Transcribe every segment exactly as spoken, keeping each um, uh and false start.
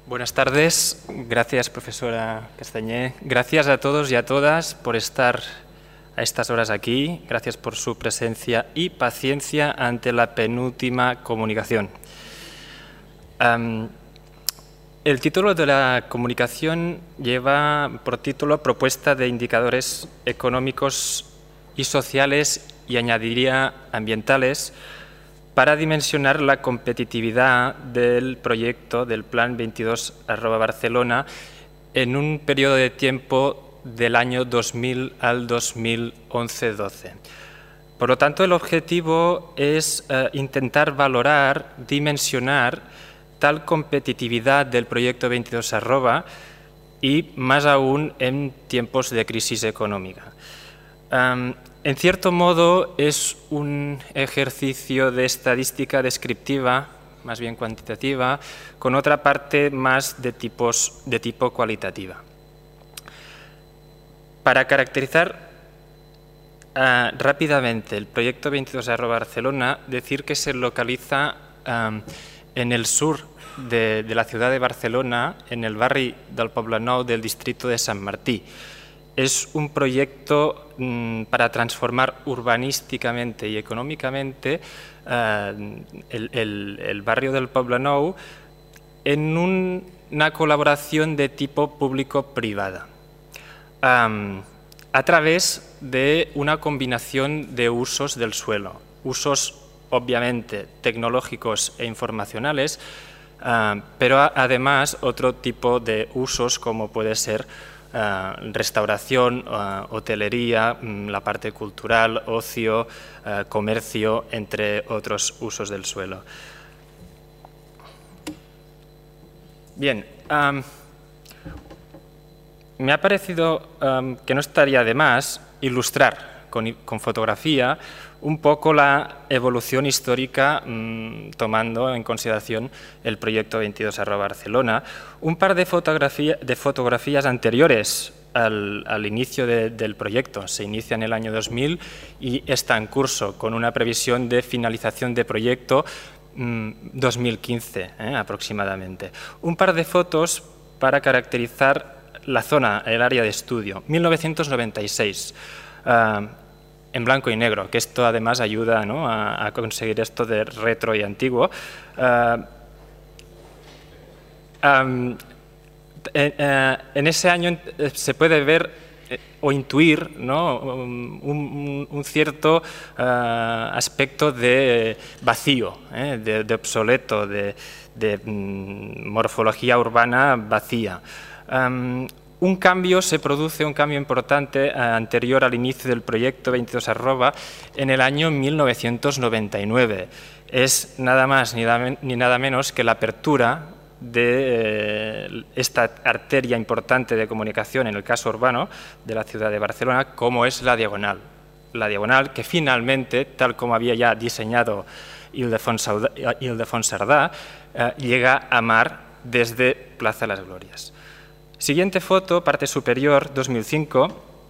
Buenas tardes. Gracias, profesora Castañé. Gracias a todos y a todas por estar a estas horas aquí. Gracias por su presencia y paciencia ante la penúltima comunicación. Um, el título de la comunicación lleva por título Propuesta de indicadores económicos y sociales y añadiría ambientales para dimensionar la competitividad del proyecto del Plan veintidós arroba Barcelona en un periodo de tiempo del año dos mil al dos mil once doce. Por lo tanto, el objetivo es eh, intentar valorar, dimensionar tal competitividad del proyecto veintidós arroba y más aún en tiempos de crisis económica. Um, En cierto modo, es un ejercicio de estadística descriptiva, más bien cuantitativa, con otra parte más de, tipos, de tipo cualitativa. Para caracterizar uh, rápidamente el proyecto veintidós arroba Barcelona, decir que se localiza um, en el sur de, de la ciudad de Barcelona, en el barri del Poblenou del distrito de Sant Martí. Es un proyecto mmm, para transformar urbanísticamente y económicamente eh, el, el, el barrio del Poblenou en un, una colaboración de tipo público-privada, um, a través de una combinación de usos del suelo, usos obviamente tecnológicos e informacionales, uh, pero a, además otro tipo de usos como puede ser Uh, restauración, uh, hotelería, um, la parte cultural, ocio, uh, comercio, entre otros usos del suelo. Bien, um, me ha parecido um, que no estaría de más ilustrar con, con fotografía un poco la evolución histórica mmm, tomando en consideración el proyecto veintidós arroba Barcelona. Un par de, fotografía, de fotografías anteriores al, al inicio de, del proyecto. Se inicia en el año dos mil y está en curso con una previsión de finalización de proyecto mmm, dos mil quince eh, aproximadamente. Un par de fotos para caracterizar la zona, el área de estudio. mil novecientos noventa y seis. Uh, en blanco y negro, que esto además ayuda, ¿no?, a, a conseguir esto de retro y antiguo. Uh, um, en, uh, en ese año se puede ver eh, o intuir, ¿no?, un, un, un cierto uh, aspecto de vacío, ¿eh?, de, de obsoleto, de, de um, morfología urbana vacía. Um, Un cambio se produce, un cambio importante eh, anterior al inicio del proyecto veintidós arroba en el año mil novecientos noventa y nueve. Es nada más ni nada, ni nada menos que la apertura de eh, esta arteria importante de comunicación, en el caso urbano, de la ciudad de Barcelona, como es la Diagonal. La Diagonal que finalmente, tal como había ya diseñado Ildefons Cerdà, eh, llega a Mar desde Plaza Las Glorias. Siguiente foto, parte superior, dos mil cinco,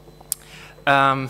um,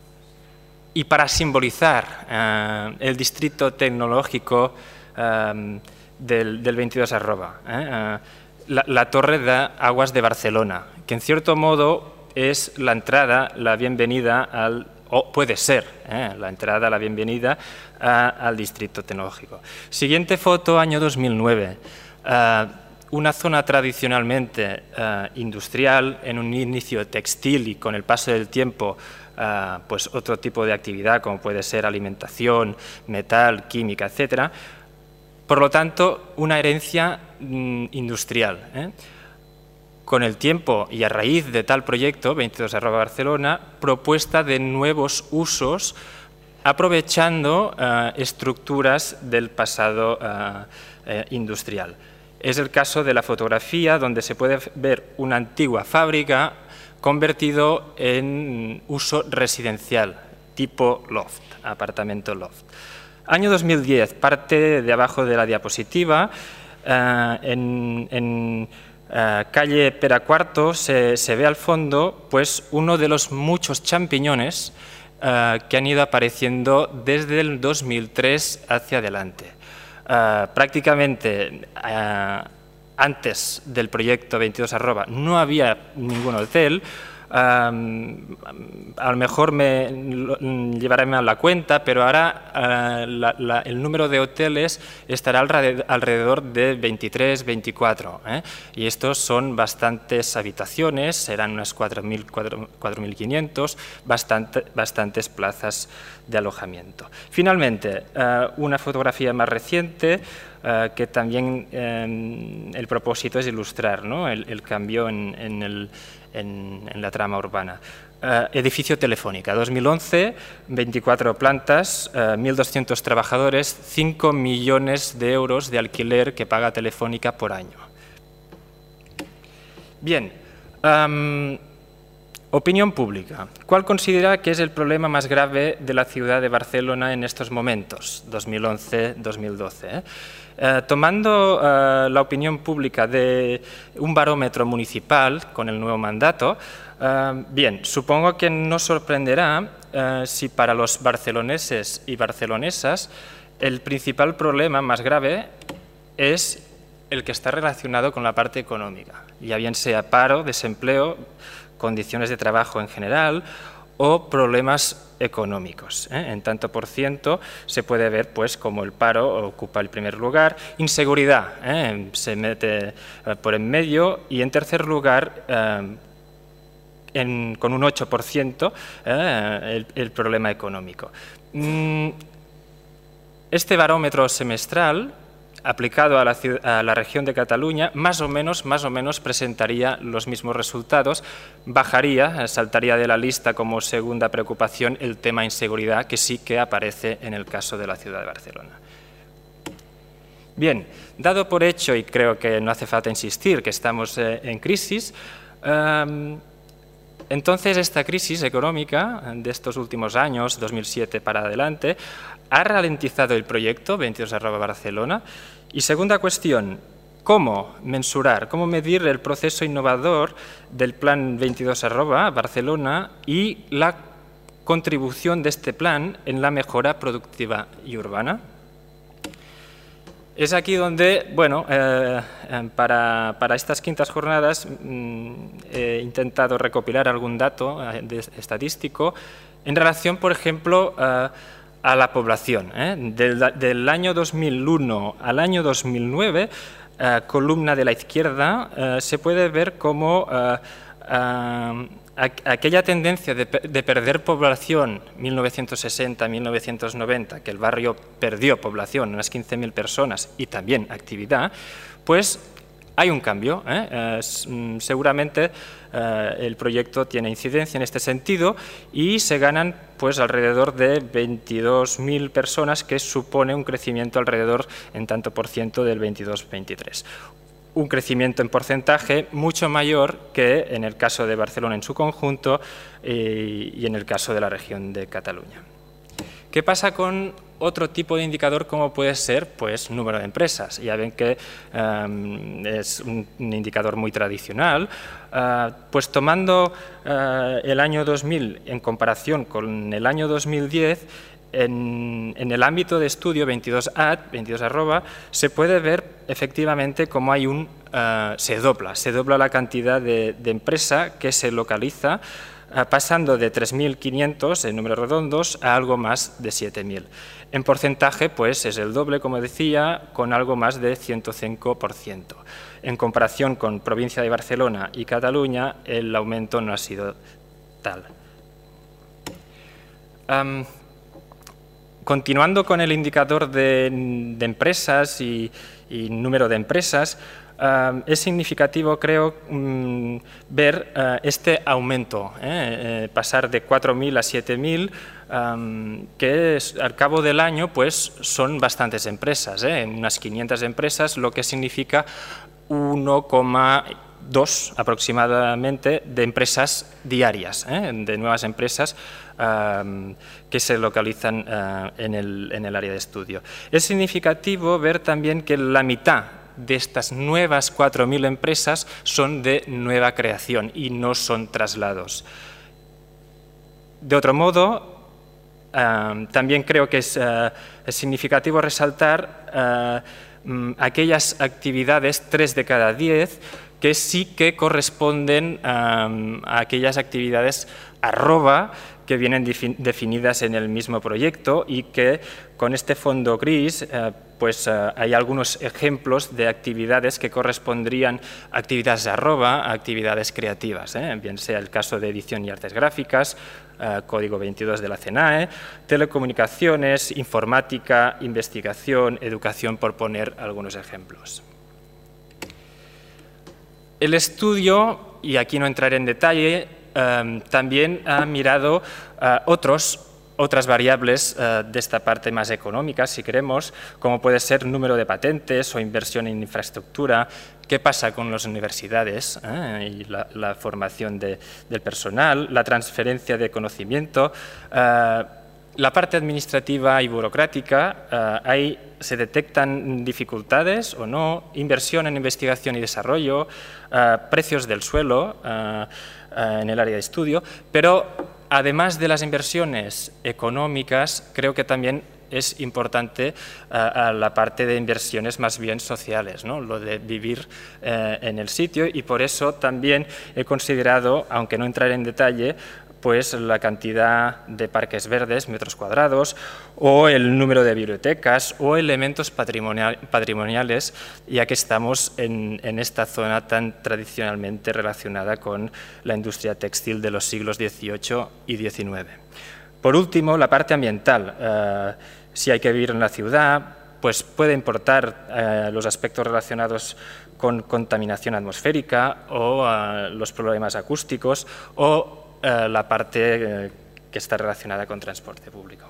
y para simbolizar uh, el distrito tecnológico um, del, del veintidós arroba, eh, uh, la, la Torre de Aguas de Barcelona, que en cierto modo es la entrada, la bienvenida al, o puede ser eh, la entrada, la bienvenida a, al distrito tecnológico. Siguiente foto, año dos mil nueve. Uh, Una zona tradicionalmente uh, industrial, en un inicio textil y con el paso del tiempo uh, pues otro tipo de actividad como puede ser alimentación, metal, química, etcétera. Por lo tanto, una herencia mm, industrial. ¿eh? Con el tiempo y a raíz de tal proyecto, veintidós arroba Barcelona, propuesta de nuevos usos aprovechando uh, estructuras del pasado uh, eh, industrial. Es el caso de la fotografía donde se puede ver una antigua fábrica convertido en uso residencial, tipo loft, apartamento loft. Año dos mil diez, parte de abajo de la diapositiva, eh, en, en eh, calle Pere cuarto se, se ve al fondo pues, uno de los muchos champiñones eh, que han ido apareciendo desde el dos mil tres hacia adelante. Uh, prácticamente uh, antes del proyecto veintidós arroba no había ningún hotel. Um, a lo mejor me lo, llevaré mal la cuenta, pero ahora uh, la, la, el número de hoteles estará alrededor de veintitrés, veinticuatro, ¿eh? Y estos son bastantes habitaciones, serán unas cuatro mil, cuatro mil quinientos, bastante, bastantes plazas de alojamiento. Finalmente, uh, una fotografía más reciente, uh, que también um, el propósito es ilustrar, ¿no?, el, el cambio en, en el En, en la trama urbana. Uh, edificio Telefónica, dos mil once, veinticuatro plantas, uh, mil doscientos trabajadores, cinco millones de euros de alquiler que paga Telefónica por año. Bien, um, opinión pública. ¿Cuál considera que es el problema más grave de la ciudad de Barcelona en estos momentos, dos mil once dos mil doce? ¿eh? Uh, tomando uh, la opinión pública de un barómetro municipal con el nuevo mandato, uh, bien, supongo que no sorprenderá uh, si para los barceloneses y barcelonesas el principal problema más grave es el que está relacionado con la parte económica, ya bien sea paro, desempleo, condiciones de trabajo en general o problemas económicos. ¿eh? En tanto por ciento se puede ver pues como el paro ocupa el primer lugar, inseguridad ¿eh? se mete eh, por en medio y en tercer lugar eh, en, con un ocho por ciento eh, el, el problema económico. Mm, este barómetro semestral aplicado a la, a la región de Cataluña, más o menos, más o menos presentaría los mismos resultados, bajaría, saltaría de la lista como segunda preocupación el tema inseguridad, que sí que aparece en el caso de la ciudad de Barcelona. Bien, dado por hecho, y creo que no hace falta insistir, que estamos eh, en crisis, eh, entonces esta crisis económica de estos últimos años, dos mil siete para adelante, ha ralentizado el proyecto veintidós arroba Barcelona. Y segunda cuestión, ¿cómo mensurar, cómo medir el proceso innovador del plan veintidós arroba Barcelona y la contribución de este plan en la mejora productiva y urbana? Es aquí donde, bueno, eh, para, para estas quintas jornadas mmm, he intentado recopilar algún dato eh, de, estadístico en relación, por ejemplo, eh, a la población. ¿eh? Del, del año dos mil uno al año dos mil nueve, eh, columna de la izquierda, eh, se puede ver como eh, eh, aquella tendencia de, de perder población mil novecientos sesenta a mil novecientos noventa, que el barrio perdió población, unas quince mil personas y también actividad, pues hay un cambio. ¿eh? Eh, seguramente eh, el proyecto tiene incidencia en este sentido y se ganan pues alrededor de veintidós mil personas, que supone un crecimiento alrededor en tanto por ciento del veintidós veintitrés. Un crecimiento en porcentaje mucho mayor que en el caso de Barcelona en su conjunto eh, y en el caso de la región de Cataluña. ¿Qué pasa con otro tipo de indicador como puede ser pues, número de empresas? Ya ven que um, es un, un indicador muy tradicional. Uh, pues tomando uh, el año dos mil en comparación con el año dos mil diez, En, en el ámbito de estudio veintidós ad, veintidós arroba, se puede ver efectivamente cómo hay un, uh, se dobla, se dobla la cantidad de, de empresa que se localiza, uh, pasando de tres mil quinientos en números redondos a algo más de siete mil. En porcentaje, pues es el doble, como decía, con algo más de ciento cinco por ciento. En comparación con provincia de Barcelona y Cataluña, el aumento no ha sido tal. Um, Continuando con el indicador de, de empresas y, y número de empresas, uh, es significativo, creo, um, ver uh, este aumento, ¿eh? Eh, pasar de cuatro mil a siete mil, um, que es, al cabo del año pues, son bastantes empresas, ¿eh? unas quinientas empresas, lo que significa uno coma dos aproximadamente de empresas diarias, ¿eh? de nuevas empresas um, que se localizan uh, en, el, en el área de estudio. Es significativo ver también que la mitad de estas nuevas cuatro mil empresas son de nueva creación y no son traslados. De otro modo, uh, también creo que es, uh, es significativo resaltar uh, mmm, aquellas actividades, tres de cada diez, que sí que corresponden um, a aquellas actividades arroba que vienen definidas en el mismo proyecto y que con este fondo gris eh, pues eh, hay algunos ejemplos de actividades que correspondrían a actividades arroba, a actividades creativas, ¿eh? Bien sea el caso de edición y artes gráficas, eh, código veintidós de la CENAE, telecomunicaciones, informática, investigación, educación, por poner algunos ejemplos. El estudio, y aquí no entraré en detalle, eh, también ha mirado eh, otros, otras variables eh, de esta parte más económica, si queremos, como puede ser número de patentes o inversión en infraestructura, qué pasa con las universidades eh, y la, la formación de, del personal, la transferencia de conocimiento, eh, la parte administrativa y burocrática, eh, ahí se detectan dificultades o no, inversión en investigación y desarrollo, eh, precios del suelo eh, eh, en el área de estudio, pero además de las inversiones económicas, creo que también es importante eh, a la parte de inversiones más bien sociales, ¿no? Lo de vivir eh, en el sitio, y por eso también he considerado, aunque no entraré en detalle, pues la cantidad de parques verdes, metros cuadrados, o el número de bibliotecas, o elementos patrimonial, patrimoniales, ya que estamos en, en esta zona tan tradicionalmente relacionada con la industria textil de los siglos dieciocho y diecinueve. Por último, la parte ambiental. Eh, si hay que vivir en la ciudad, pues puede importar eh, los aspectos relacionados con contaminación atmosférica o eh, los problemas acústicos o la parte que está relacionada con transporte público.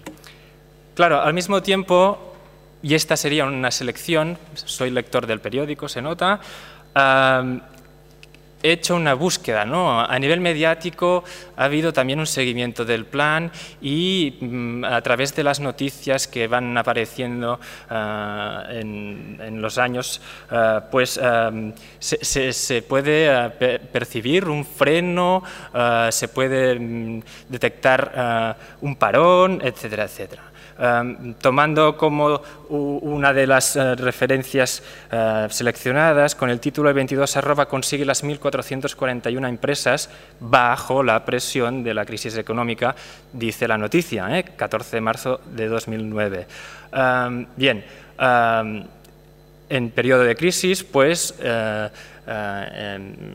Claro, al mismo tiempo, y esta sería una selección, soy lector del periódico, se nota, uh, he hecho una búsqueda, ¿no? A nivel mediático ha habido también un seguimiento del plan y mm, a través de las noticias que van apareciendo uh, en, en los años, uh, pues uh, se, se, se puede uh, percibir un freno, uh, se puede um, detectar uh, un parón, etcétera, etcétera. Um, tomando como una de las uh, referencias uh, seleccionadas, con el título de veintidós arroba consigue las mil cuatrocientas cuarenta y una empresas bajo la presión de la crisis económica, dice la noticia, ¿eh? catorce de marzo de dos mil nueve. Um, bien, um, en periodo de crisis, pues, eh, eh,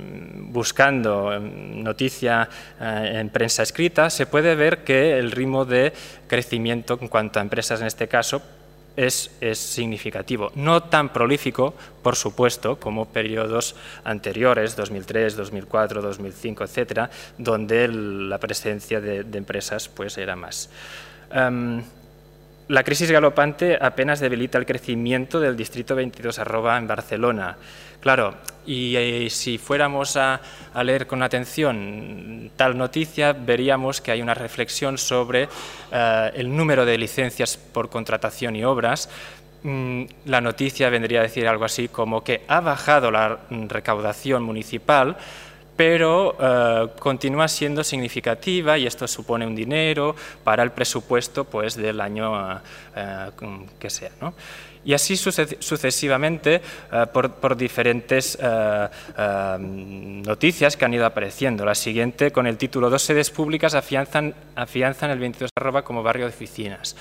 buscando noticia eh, en prensa escrita, se puede ver que el ritmo de crecimiento en cuanto a empresas en este caso es, es significativo. No tan prolífico, por supuesto, como periodos anteriores, dos mil tres, dos mil cuatro, dos mil cinco, etcétera, donde el, la presencia de, de empresas pues, era más. Um, La crisis galopante apenas debilita el crecimiento del distrito veintidós arroba en Barcelona. Claro, y, y si fuéramos a, a leer con atención tal noticia, veríamos que hay una reflexión sobre uh, el número de licencias por contratación y obras. Mm, la noticia vendría a decir algo así como que ha bajado la recaudación municipal, pero eh, continúa siendo significativa y esto supone un dinero para el presupuesto pues, del año eh, que sea, ¿no? Y así sucesivamente eh, por, por diferentes eh, eh, noticias que han ido apareciendo. La siguiente, con el título Dos sedes públicas afianzan, afianzan el veintidós arroba como barrio de oficinas.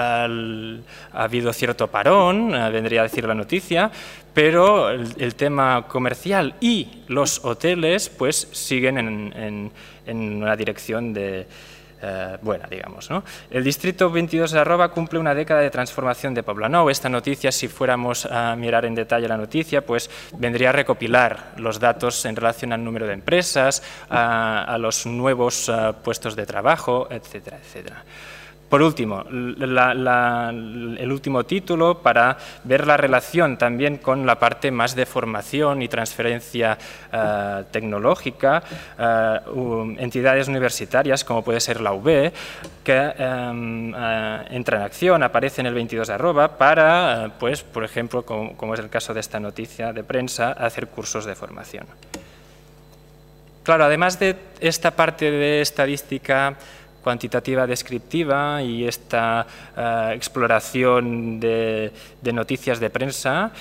El, ha habido cierto parón, eh, vendría a decir la noticia, pero el, el tema comercial y los hoteles pues, siguen en, en, en una dirección de... Eh, buena, digamos, ¿no? El distrito veintidós arroba cumple una década de transformación de Poblenou. Esta noticia, si fuéramos a mirar en detalle la noticia, pues vendría a recopilar los datos en relación al número de empresas, a, a los nuevos uh, puestos de trabajo, etcétera, etcétera. Por último, la, la, el último título para ver la relación también con la parte más de formación y transferencia uh, tecnológica, uh, um, entidades universitarias como puede ser la U B, que um, uh, entra en acción, aparece en el veintidós arroba para, uh, pues, por ejemplo, como, como es el caso de esta noticia de prensa, hacer cursos de formación. Claro, además de esta parte de estadística cuantitativa descriptiva y esta uh, exploración de, de noticias de prensa,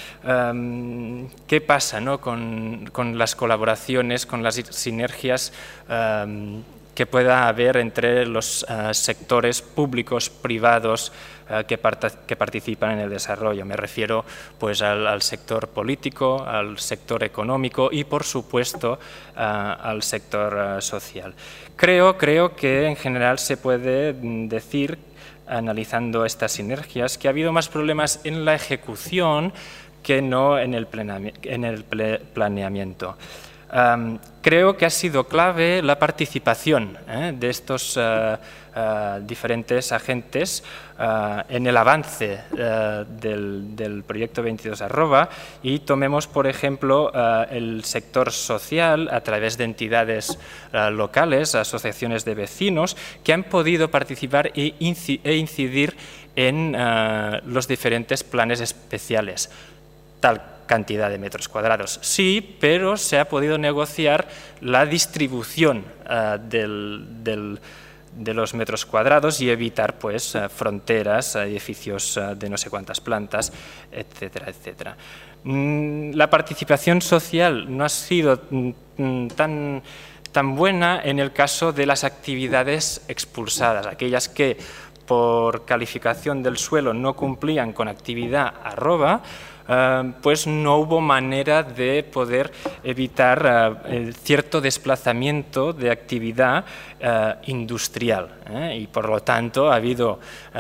um, ¿qué pasa, ¿no? con, con las colaboraciones, con las sinergias um, que pueda haber entre los uh, sectores públicos, privados, uh, que, que participan en el desarrollo? Me refiero pues, al, al sector político, al sector económico y, por supuesto, uh, al sector uh, social. Creo, creo que en general se puede decir, analizando estas sinergias, que ha habido más problemas en la ejecución que no en el, en el planeamiento. Um, creo que ha sido clave la participación eh, de estos uh, uh, diferentes agentes uh, en el avance uh, del, del proyecto veintidós arroba, y tomemos, por ejemplo, uh, el sector social a través de entidades uh, locales, asociaciones de vecinos, que han podido participar e incidir en uh, los diferentes planes especiales. Tal cantidad de metros cuadrados, sí, pero se ha podido negociar la distribución uh, del, del, de los metros cuadrados y evitar pues, uh, fronteras, uh, edificios uh, de no sé cuántas plantas, etcétera, etcétera. Mm, la participación social no ha sido mm, tan, tan buena en el caso de las actividades expulsadas, aquellas que por calificación del suelo no cumplían con actividad arroba, Uh, pues no hubo manera de poder evitar uh, el cierto desplazamiento de actividad uh, industrial ¿eh? Y por lo tanto ha habido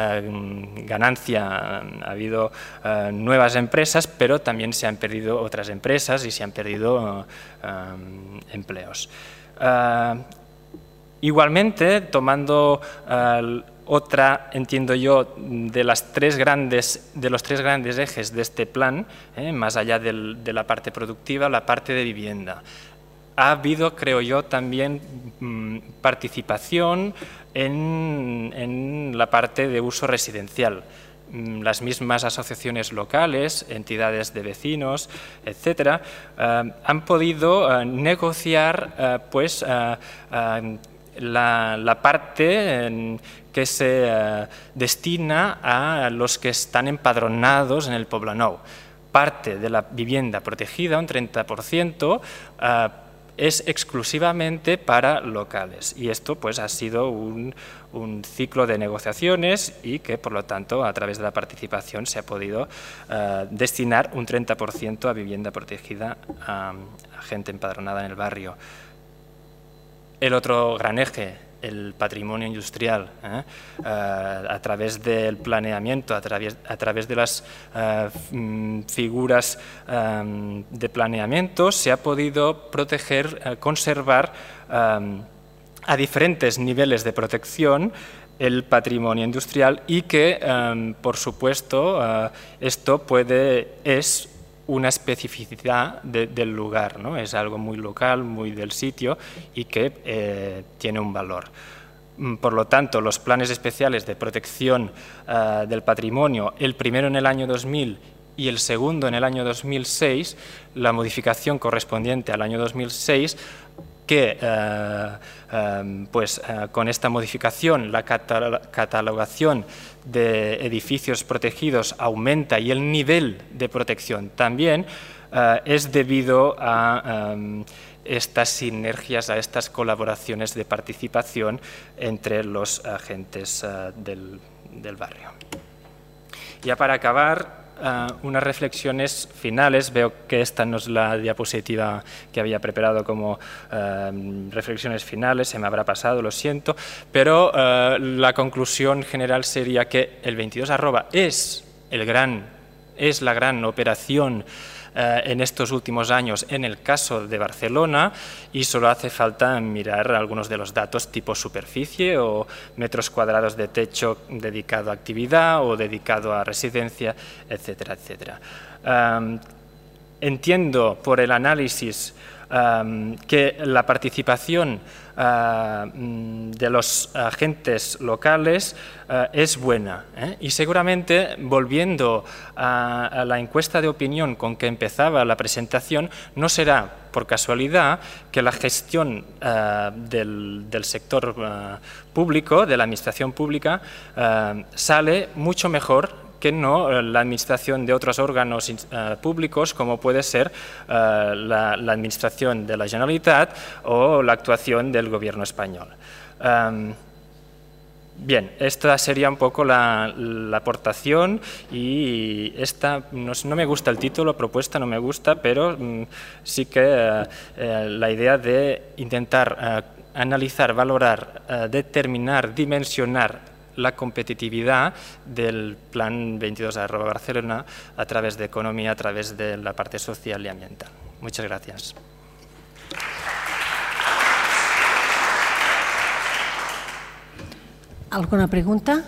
uh, ganancia, ha habido uh, nuevas empresas, pero también se han perdido otras empresas y se han perdido uh, um, empleos. Uh, igualmente, tomando uh, otra, entiendo yo, de, las tres grandes, de los tres grandes ejes de este plan, eh, más allá del, de la parte productiva, la parte de vivienda. Ha habido, creo yo, también mmm, participación en, en la parte de uso residencial. Las mismas asociaciones locales, entidades de vecinos, etcétera, eh, han podido eh, negociar eh, pues, eh, eh, la, la parte en, que se uh, destina a los que están empadronados en el Poblenou. Parte de la vivienda protegida, un treinta por ciento, uh, es exclusivamente para locales, y esto pues, ha sido un, un ciclo de negociaciones y que, por lo tanto, a través de la participación se ha podido uh, destinar un treinta por ciento a vivienda protegida a, a gente empadronada en el barrio. El otro gran eje, el patrimonio industrial, ¿eh? Uh, a través del planeamiento, a través, a través de las uh, figuras um, de planeamiento, se ha podido proteger, uh, conservar um, a diferentes niveles de protección el patrimonio industrial y que, um, por supuesto, uh, esto puede, es una especificidad de, del lugar, ¿no? Es algo muy local, muy del sitio y que eh, tiene un valor. Por lo tanto, los planes especiales de protección uh, del patrimonio, el primero en el año dos mil y el segundo en el año dos mil seis, la modificación correspondiente al año dos mil seis, que uh, um, pues, uh, con esta modificación la catalogación de edificios protegidos aumenta y el nivel de protección también, uh, es debido a um, estas sinergias, a estas colaboraciones de participación entre los agentes uh, del, del barrio. Ya para acabar, Uh, unas reflexiones finales. Veo que esta no es la diapositiva que había preparado como uh, reflexiones finales, se me habrá pasado, lo siento, pero uh, la conclusión general sería que el veintidós arroba es, el gran, es la gran operación Uh, en estos últimos años en el caso de Barcelona, y solo hace falta mirar algunos de los datos tipo superficie o metros cuadrados de techo dedicado a actividad o dedicado a residencia, etcétera, etcétera. Um, entiendo por el análisis um, que la participación uh, de los agentes locales uh, es buena, ¿eh? Y seguramente, volviendo a, a la encuesta de opinión con que empezaba la presentación, no será por casualidad que la gestión uh, del, del sector uh, público, de la administración pública, uh, sale mucho mejor que no la administración de otros órganos uh, públicos, como puede ser uh, la, la administración de la Generalitat o la actuación del gobierno español. Um, Bien, esta sería un poco la, la aportación, y esta, no, no me gusta el título, propuesta no me gusta, pero mm, sí que eh, eh, la idea de intentar eh, analizar, valorar, eh, determinar, dimensionar la competitividad del Plan veintidós arroba Barcelona a través de economía, a través de la parte social y ambiental. Muchas gracias. ¿Alguna pregunta?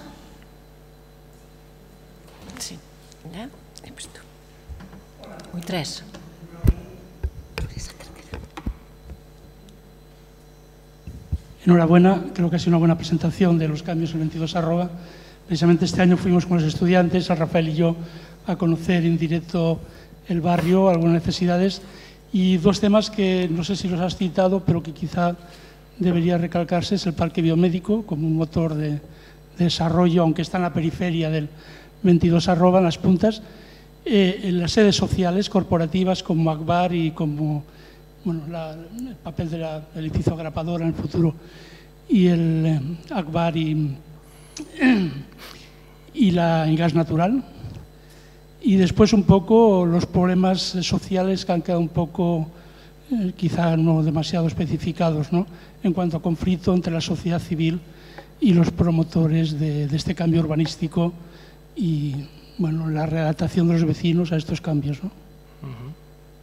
Sí. ¿Ya? Pues tú. Uy, tres. Enhorabuena, creo que ha sido una buena presentación de los cambios en veintidós arroba. Precisamente este año fuimos con los estudiantes, a Rafael y yo, a conocer en directo el barrio, algunas necesidades, y dos temas que no sé si los has citado, pero que quizá debería recalcarse: es el parque biomédico como un motor de, de desarrollo, aunque está en la periferia del veintidós arroba, en las puntas, eh, en las sedes sociales corporativas como Akbar y como bueno, la, el papel de la, del edificio Agrapadora en el futuro, y el eh, Akbar y, y la y gas natural. Y después un poco los problemas sociales que han quedado un poco eh, quizá no demasiado especificados, ¿no?, en cuanto a conflicto entre la sociedad civil y los promotores de, de este cambio urbanístico y bueno, la readaptación de los vecinos a estos cambios, ¿no? Uh-huh.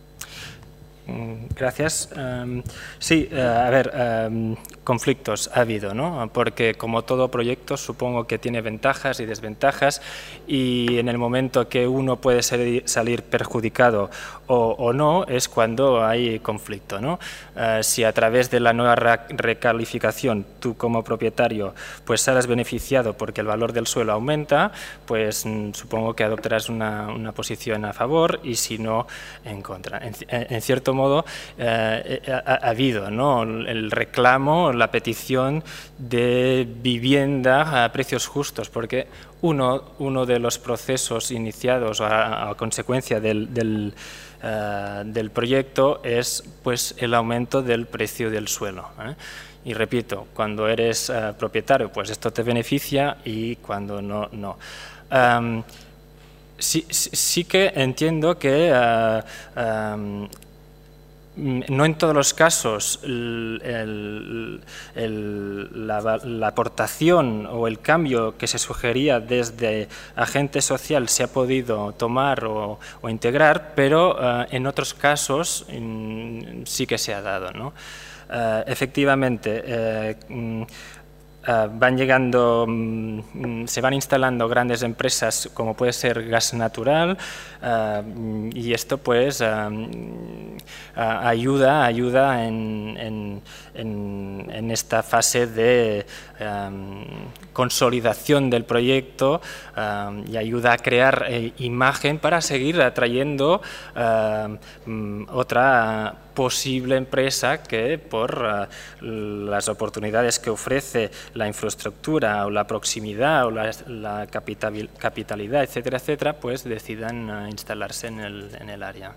Gracias. Um, sí, uh, a ver, um, conflictos ha habido, ¿no? Porque como todo proyecto supongo que tiene ventajas y desventajas, y en el momento que uno puede ser, salir perjudicado o, o no es cuando hay conflicto, ¿no? Uh, si a través de la nueva recalificación tú como propietario pues sales beneficiado porque el valor del suelo aumenta, pues mm, supongo que adoptarás una, una posición a favor, y si no, en contra. En, en cierto modo modo eh, ha, ha habido, ¿no?, el reclamo, la petición de vivienda a precios justos, porque uno, uno de los procesos iniciados a, a consecuencia del, del, uh, del proyecto es pues el aumento del precio del suelo, ¿eh? Y repito, cuando eres uh, propietario, pues esto te beneficia, y cuando no, no. Um, sí, sí, sí que entiendo que uh, um, no en todos los casos el, el, el, la, la aportación o el cambio que se sugería desde agente social se ha podido tomar o, o integrar, pero uh, en otros casos um, sí que se ha dado, ¿no? Uh, efectivamente, uh, Uh, van llegando, um, se van instalando grandes empresas como puede ser gas natural, uh, y esto pues um, uh, ayuda, ayuda en, en, en, en esta fase de um, consolidación del proyecto, um, y ayuda a crear eh, imagen para seguir atrayendo uh, um, otra posible empresa que por uh, las oportunidades que ofrece la infraestructura o la proximidad o la, la capital, capitalidad, etcétera, etcétera, pues decidan uh, instalarse en el, en el área.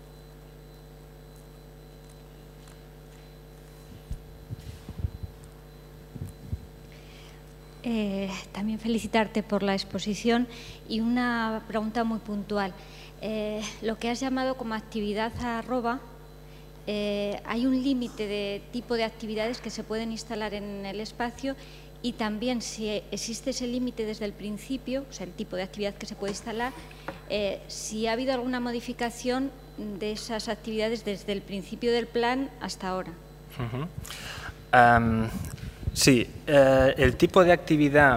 Eh, también felicitarte por la exposición y una pregunta muy puntual. Eh, lo que has llamado como actividad arroba, Eh, hay un límite de tipo de actividades que se pueden instalar en el espacio, y también si existe ese límite desde el principio, o sea, el tipo de actividad que se puede instalar, eh, si ha habido alguna modificación de esas actividades desde el principio del plan hasta ahora. Uh-huh. um, sí, eh, el tipo de actividad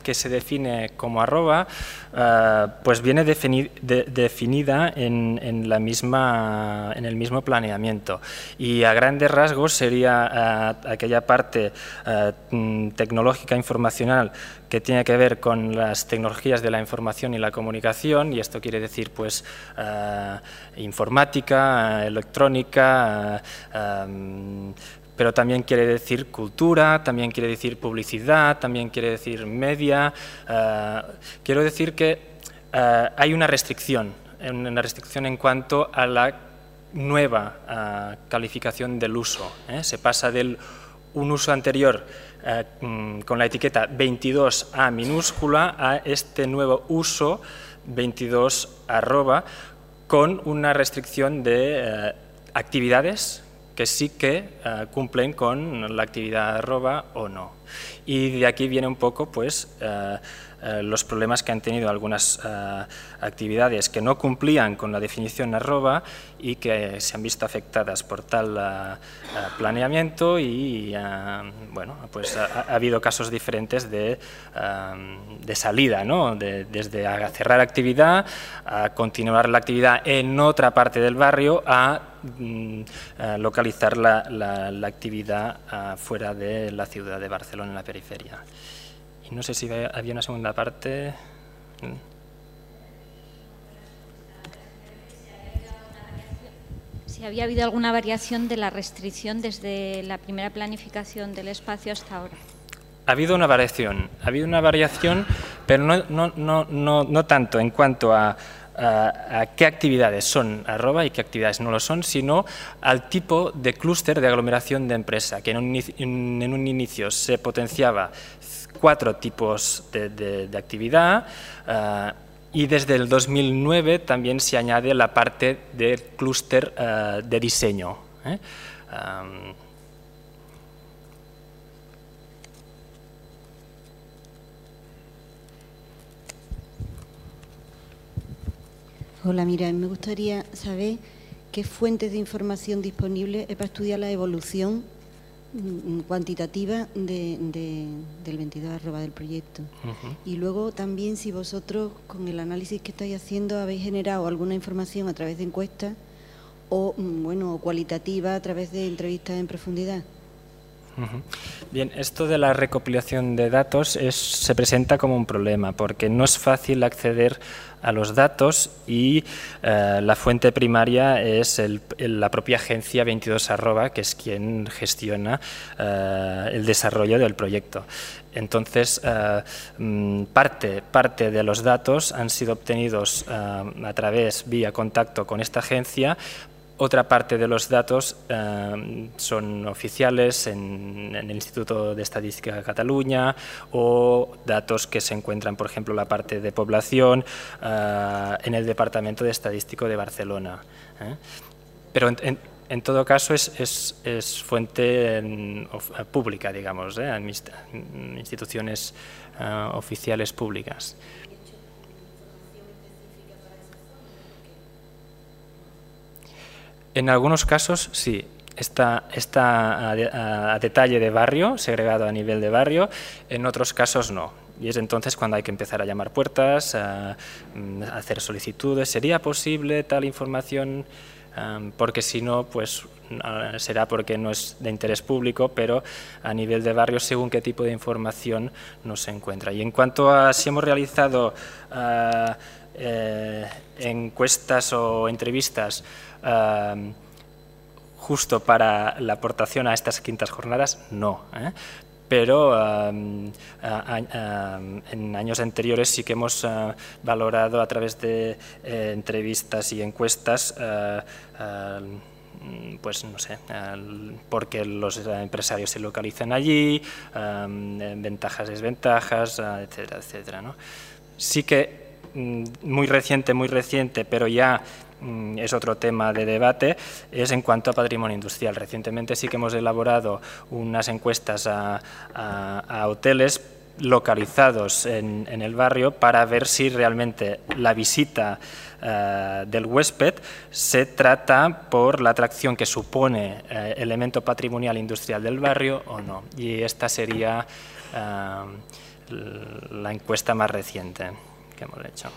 que se define como arroba, uh, pues viene defini de, definida en, en, la misma, en el mismo planeamiento. Y a grandes rasgos sería uh, aquella parte uh, tecnológica informacional que tiene que ver con las tecnologías de la información y la comunicación, y esto quiere decir pues uh, informática, uh, electrónica, uh, um, pero también quiere decir cultura, también quiere decir publicidad, también quiere decir media. Uh, quiero decir que uh, hay una restricción, una restricción en cuanto a la nueva uh, calificación del uso, ¿eh? Se pasa del un uso anterior uh, con la etiqueta veintidós A minúscula a este nuevo uso veintidós arroba con una restricción de uh, actividades que sí que uh, cumplen con la actividad arroba o no. Y de aquí viene un poco pues, uh, uh, los problemas que han tenido algunas uh, actividades que no cumplían con la definición arroba y que se han visto afectadas por tal uh, uh, planeamiento y uh, bueno, pues ha, ha habido casos diferentes de, uh, de salida, ¿no? de, desde a cerrar actividad, a continuar la actividad en otra parte del barrio, a uh, localizar la, la, la actividad uh, fuera de la ciudad de Barcelona, en la periferia. Y no sé si había una segunda parte. Si había habido alguna variación de la restricción desde la primera planificación del espacio hasta ahora. Ha habido una variación, ha habido una variación, pero no, no, no, no, no tanto en cuanto a, a, a qué actividades son arroba y qué actividades no lo son, sino al tipo de clúster de aglomeración de empresa, que en un, en, en un inicio se potenciaba cuatro tipos de, de, de actividad, uh, y desde el dos mil nueve también se añade la parte del clúster uh, de diseño. ¿eh? Um, Hola, mira, me gustaría saber qué fuentes de información disponibles hay para estudiar la evolución cuantitativa de, de, del veintidós arroba del proyecto. Uh-huh. Y luego también si vosotros con el análisis que estáis haciendo habéis generado alguna información a través de encuestas o bueno cualitativa a través de entrevistas en profundidad. Uh-huh. Bien, esto de la recopilación de datos es, se presenta como un problema porque no es fácil acceder a los datos y eh, la fuente primaria es el, el, la propia agencia veintidós arroba, que es quien gestiona eh, el desarrollo del proyecto. Entonces, eh, parte, parte de los datos han sido obtenidos eh, a través, vía contacto con esta agencia. Otra parte de los datos eh, son oficiales en, en el Instituto de Estadística de Cataluña o datos que se encuentran, por ejemplo, la parte de población eh, en el Departamento de Estadístico de Barcelona. ¿eh? Pero en, en, en todo caso es, es, es fuente en, of, pública, digamos, ¿eh? en instituciones eh, oficiales públicas. En algunos casos, sí, está, está a, a, a detalle de barrio, segregado a nivel de barrio, en otros casos no. Y es entonces cuando hay que empezar a llamar puertas, a, a hacer solicitudes. ¿Sería posible tal información? Um, porque si no, pues uh, será porque no es de interés público, pero a nivel de barrio, según qué tipo de información no se encuentra. Y en cuanto a si hemos realizado uh, eh, encuestas o entrevistas Uh, justo para la aportación a estas quintas jornadas, no. ¿eh? Pero uh, uh, uh, en años anteriores sí que hemos uh, valorado a través de eh, entrevistas y encuestas, uh, uh, pues no sé, uh, porque los empresarios se localizan allí, uh, ventajas, desventajas, uh, etcétera, etcétera, ¿no? Sí que muy reciente, muy reciente, pero ya es otro tema de debate, es en cuanto a patrimonio industrial. Recientemente sí que hemos elaborado unas encuestas a, a, a hoteles localizados en, en el barrio para ver si realmente la visita uh, del huésped se trata por la atracción que supone uh, elemento patrimonial industrial del barrio o no. Y esta sería uh, la encuesta más reciente que hemos hecho.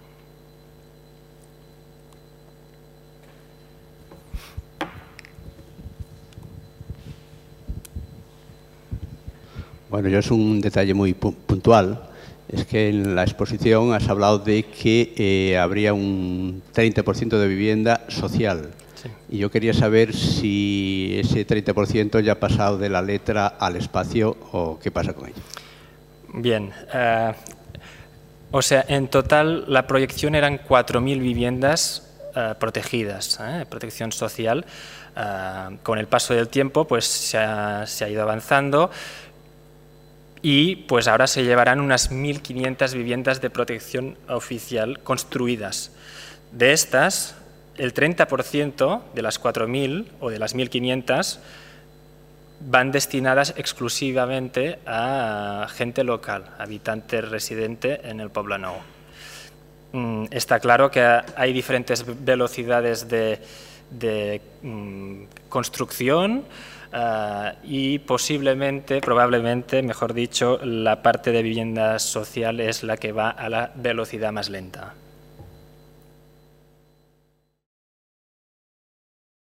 Bueno, yo es un detalle muy pu puntual. Es que en la exposición has hablado de que eh, habría un treinta por ciento de vivienda social. Sí. Y yo quería saber si ese treinta por ciento ya ha pasado de la letra al espacio o qué pasa con ello. Bien. Uh, o sea, en total la proyección eran cuatro mil viviendas uh, protegidas, ¿eh? Protección social. Uh, con el paso del tiempo pues se ha, se ha ido avanzando. Y pues ahora se llevarán unas mil quinientas viviendas de protección oficial construidas. De estas, el treinta por ciento de las cuatro mil o de las mil quinientas van destinadas exclusivamente a gente local, habitante residente en el Poblenou. Está claro que hay diferentes velocidades de, de um, construcción. Uh, y posiblemente, probablemente, mejor dicho, la parte de vivienda social es la que va a la velocidad más lenta.